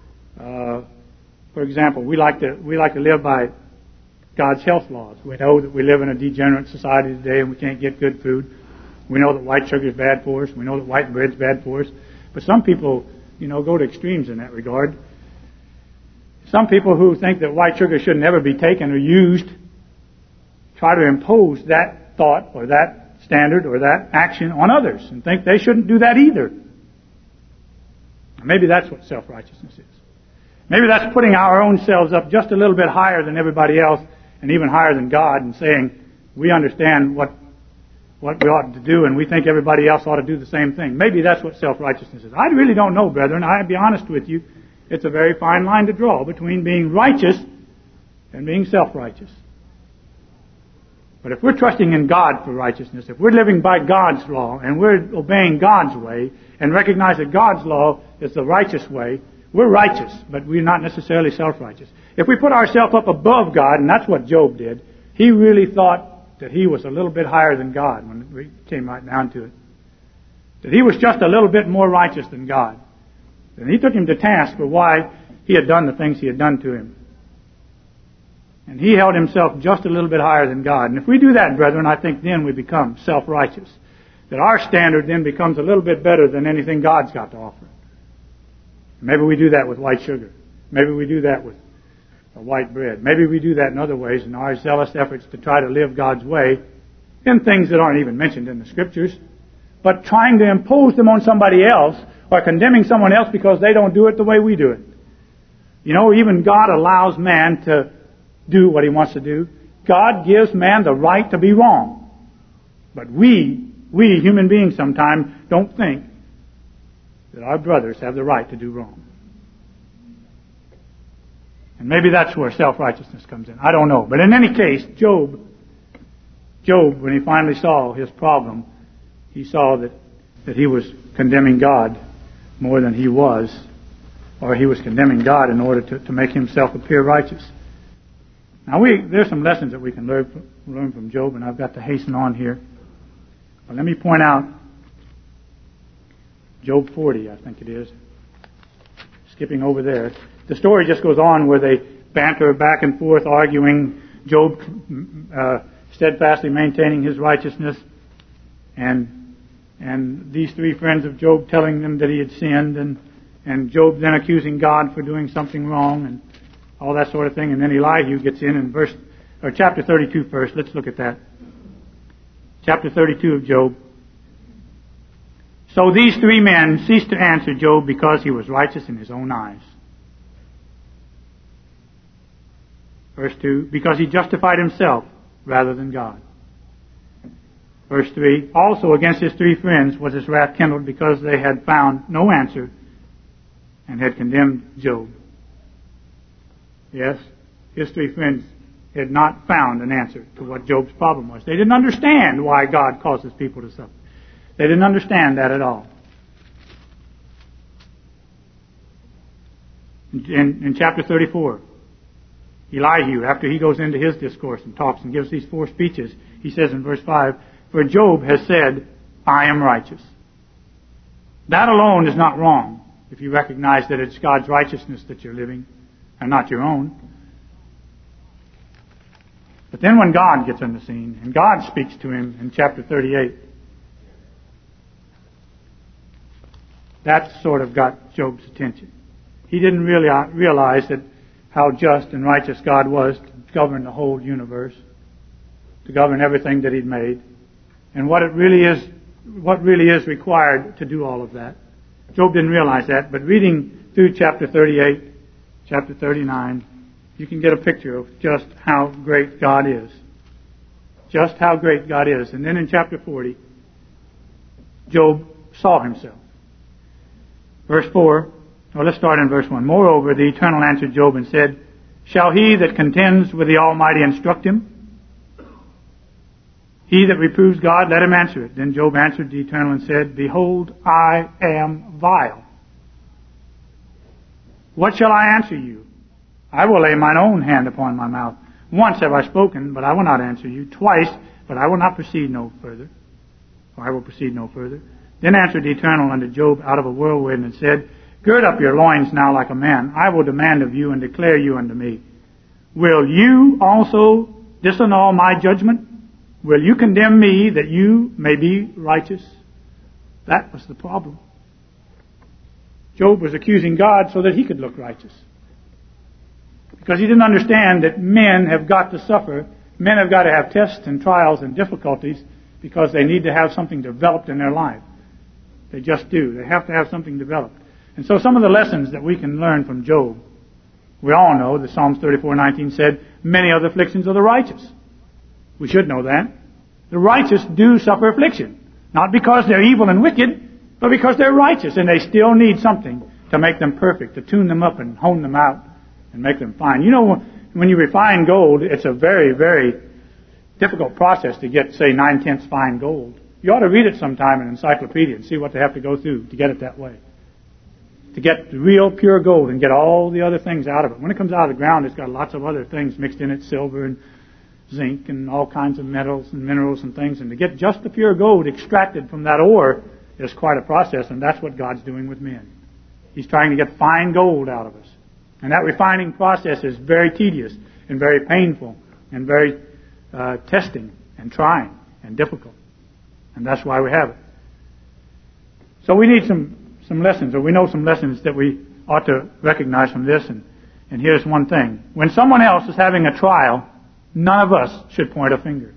S1: For example, we like to live by God's health laws. We know that we live in a degenerate society today and we can't get good food. We know that white sugar is bad for us. We know that white bread is bad for us. But some people, go to extremes in that regard. Some people who think that white sugar should never be taken or used try to impose that thought or that standard or that action on others and think they shouldn't do that either. Maybe that's what self-righteousness is. Maybe that's putting our own selves up just a little bit higher than everybody else and even higher than God and saying, we understand what we ought to do and we think everybody else ought to do the same thing. Maybe that's what self-righteousness is. I really don't know, brethren. I'll be honest with you. It's a very fine line to draw between being righteous and being self-righteous. But if we're trusting in God for righteousness, if we're living by God's law and we're obeying God's way and recognize that God's law is the righteous way, we're righteous, but we're not necessarily self-righteous. If we put ourselves up above God, and that's what Job did, he really thought that he was a little bit higher than God when we came right down to it. That he was just a little bit more righteous than God. And he took him to task for why he had done the things he had done to him. And he held himself just a little bit higher than God. And if we do that, brethren, I think then we become self-righteous. That our standard then becomes a little bit better than anything God's got to offer. Maybe we do that with white sugar. Maybe we do that with white bread. Maybe we do that in other ways in our zealous efforts to try to live God's way in things that aren't even mentioned in the Scriptures, but trying to impose them on somebody else or condemning someone else because they don't do it the way we do it. You know, even God allows man to do what he wants to do. God gives man the right to be wrong. But we human beings sometimes don't think that our brothers have the right to do wrong. And maybe that's where self-righteousness comes in. I don't know. But in any case, Job, when he finally saw his problem, he saw that he was condemning God more than he was, or he was condemning God in order to make himself appear righteous. Now, there's some lessons that we can learn from Job, and I've got to hasten on here. But let me point out Job 40, I think it is. Skipping over there. The story just goes on where they banter back and forth, arguing, Job steadfastly maintaining his righteousness, and these three friends of Job telling them that he had sinned, and Job then accusing God for doing something wrong, and all that sort of thing. And then Elihu gets in chapter 32 first. Let's look at that. Chapter 32 of Job. So these three men ceased to answer Job because he was righteous in his own eyes. Verse 2, because he justified himself rather than God. Verse 3, also against his three friends was his wrath kindled because they had found no answer and had condemned Job. Yes, his three friends had not found an answer to what Job's problem was. They didn't understand why God causes people to suffer. They didn't understand that at all. In chapter 34, Elihu, after he goes into his discourse and talks and gives these four speeches, he says in verse 5, for Job has said, I am righteous. That alone is not wrong if you recognize that it's God's righteousness that you're living and not your own. But then when God gets on the scene and God speaks to him in chapter 38, that sort of got Job's attention. He didn't really realize that how just and righteous God was to govern the whole universe, to govern everything that He'd made, and what really is required to do all of that. Job didn't realize that, but reading through chapter 38, chapter 39, you can get a picture of just how great God is. Just how great God is. And then in chapter 40, Job saw himself. Verse 4, well, let's start in verse 1. Moreover, the Eternal answered Job and said, shall he that contends with the Almighty instruct him? He that reproves God, let him answer it. Then Job answered the Eternal and said, behold, I am vile. What shall I answer you? I will lay mine own hand upon my mouth. Once have I spoken, but I will not answer you. Twice, but I will not proceed no further. Or I will proceed no further. Then answered the Eternal unto Job out of a whirlwind and said, gird up your loins now like a man. I will demand of you and declare you unto me. Will you also disannul my judgment? Will you condemn me that you may be righteous? That was the problem. Job was accusing God so that he could look righteous. Because he didn't understand that men have got to suffer. Men have got to have tests and trials and difficulties because they need to have something developed in their life. They just do. They have to have something developed. And so some of the lessons that we can learn from Job, we all know that Psalms 34:19 said, many are the afflictions of the righteous. We should know that. The righteous do suffer affliction. Not because they're evil and wicked, but because they're righteous, and they still need something to make them perfect, to tune them up and hone them out and make them fine. You know, when you refine gold, it's a very, very difficult process to get, say, 9/10 fine gold. You ought to read it sometime in an encyclopedia and see what they have to go through to get it that way. To get the real pure gold and get all the other things out of it. When it comes out of the ground, it's got lots of other things mixed in it, silver and zinc and all kinds of metals and minerals and things. And to get just the pure gold extracted from that ore is quite a process, and that's what God's doing with men. He's trying to get fine gold out of us. And that refining process is very tedious and very painful and very testing and trying and difficult. And that's why we have it. So we need some lessons, or we know some lessons that we ought to recognize from this. And here's one thing. When someone else is having a trial, none of us should point a finger.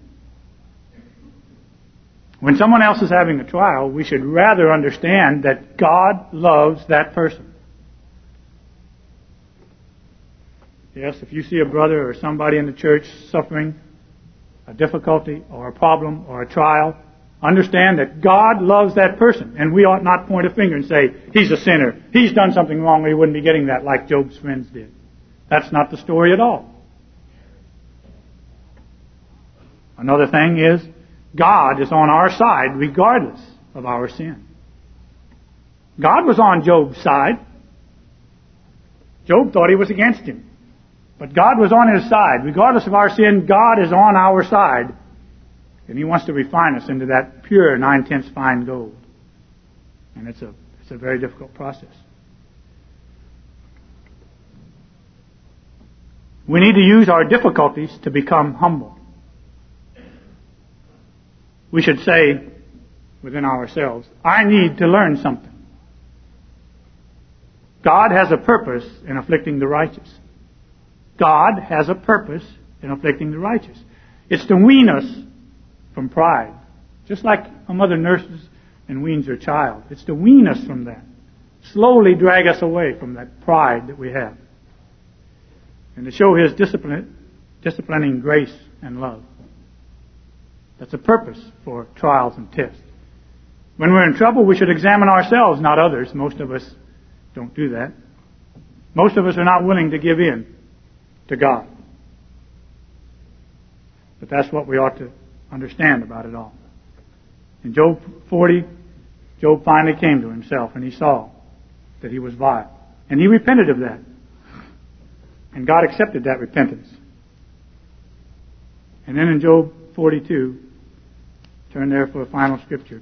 S1: When someone else is having a trial, we should rather understand that God loves that person. Yes, if you see a brother or somebody in the church suffering a difficulty or a problem or a trial, understand that God loves that person, and we ought not point a finger and say, he's a sinner, he's done something wrong, or he wouldn't be getting that like Job's friends did. That's not the story at all. Another thing is, God is on our side regardless of our sin. God was on Job's side. Job thought he was against him. But God was on his side. Regardless of our sin, God is on our side. And he wants to refine us into that pure 9/10 fine gold. And it's a very difficult process. We need to use our difficulties to become humble. We should say within ourselves, I need to learn something. God has a purpose in afflicting the righteous. God has a purpose in afflicting the righteous. It's to wean us from pride. Just like a mother nurses and weans her child. It's to wean us from that. Slowly drag us away from that pride that we have. And to show His disciplining grace and love. That's a purpose for trials and tests. When we're in trouble, we should examine ourselves, not others. Most of us don't do that. Most of us are not willing to give in to God. But that's what we ought to understand about it all. In Job 40, Job finally came to himself and he saw that he was vile. And he repented of that. And God accepted that repentance. And then in Job 42, turn there for a final scripture.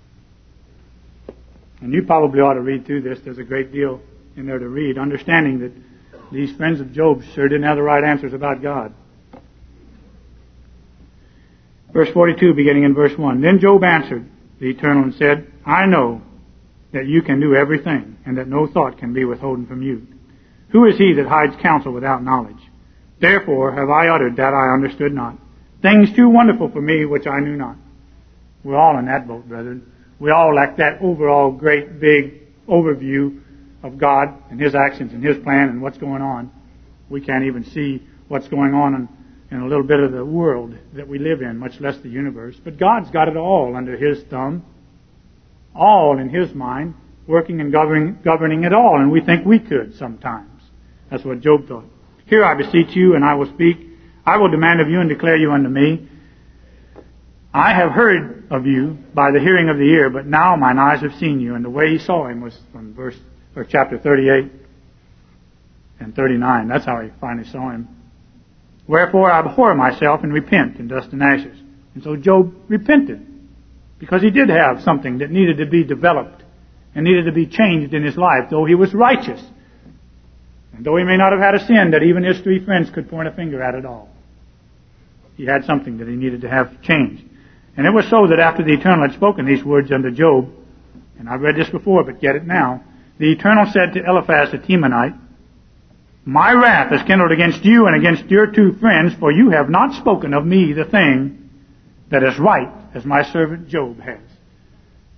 S1: And you probably ought to read through this. There's a great deal in there to read, understanding that these friends of Job sure didn't have the right answers about God. Verse 42, beginning in verse 1. Then Job answered the Eternal and said, I know that you can do everything, and that no thought can be withholden from you. Who is he that hides counsel without knowledge? Therefore have I uttered that I understood not. Things too wonderful for me which I knew not. We're all in that boat, brethren. We all lack that overall great big overview of God and His actions and His plan and what's going on. We can't even see what's going on in a little bit of the world that we live in, much less the universe. But God's got it all under His thumb, all in His mind, working and governing it all. And we think we could sometimes. That's what Job thought. Hear, I beseech you, and I will speak. I will demand of you and declare you unto me. I have heard of you by the hearing of the ear, but now mine eyes have seen you. And the way he saw him was from chapter 38 and 39. That's how he finally saw him. Wherefore I abhor myself and repent in dust and ashes. And so Job repented, because he did have something that needed to be developed and needed to be changed in his life, though he was righteous. And though he may not have had a sin that even his three friends could point a finger at all. He had something that he needed to have changed. And it was so that after the Eternal had spoken these words unto Job, and I've read this before, but get it now, the Eternal said to Eliphaz the Temanite, My wrath is kindled against you and against your two friends, for you have not spoken of me the thing that is right, as my servant Job has.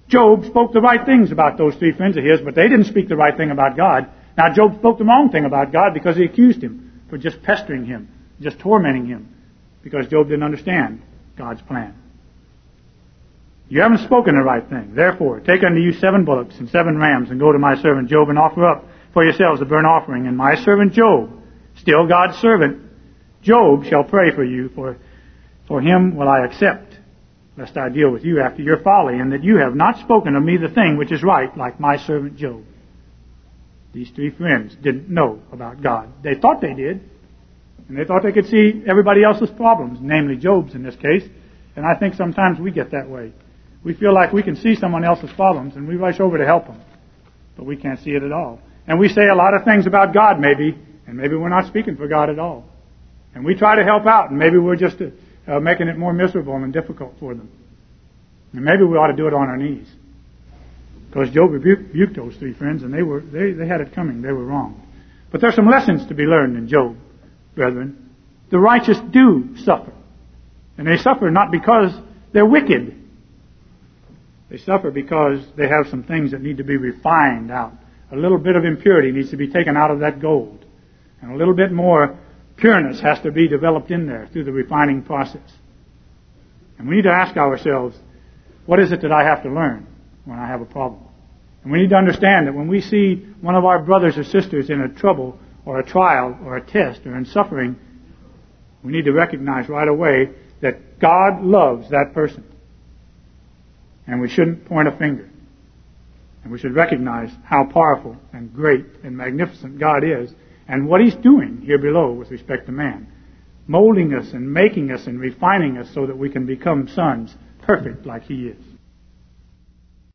S1: Job spoke the right things about those three friends of his, but they didn't speak the right thing about God. Now Job spoke the wrong thing about God because he accused him for just pestering him, just tormenting him, because Job didn't understand God's plan. You haven't spoken the right thing. Therefore, take unto you 7 bullocks and 7 rams, and go to my servant Job, and offer up for yourselves a burnt offering. And my servant Job, still God's servant, Job shall pray for you, for him will I accept, lest I deal with you after your folly, and that you have not spoken of me the thing which is right, like my servant Job. These 3 friends didn't know about God. They thought they did, and they thought they could see everybody else's problems, namely Job's in this case, and I think sometimes we get that way. We feel like we can see someone else's problems, and we rush over to help them, but we can't see it at all. And we say a lot of things about God, maybe, and maybe we're not speaking for God at all. And we try to help out, and maybe we're just making it more miserable and difficult for them. And maybe we ought to do it on our knees. Because Job rebuked those 3 friends, and they had it coming. They were wrong. But there's some lessons to be learned in Job, brethren. The righteous do suffer. And they suffer not because they're wicked. They suffer because they have some things that need to be refined out. A little bit of impurity needs to be taken out of that gold. And a little bit more pureness has to be developed in there through the refining process. And we need to ask ourselves, what is it that I have to learn when I have a problem? And we need to understand that when we see one of our brothers or sisters in a trouble or a trial or a test or in suffering, we need to recognize right away that God loves that person. And we shouldn't point a finger. And we should recognize how powerful and great and magnificent God is and what He's doing here below with respect to man. Molding us and making us and refining us so that we can become sons perfect like He is.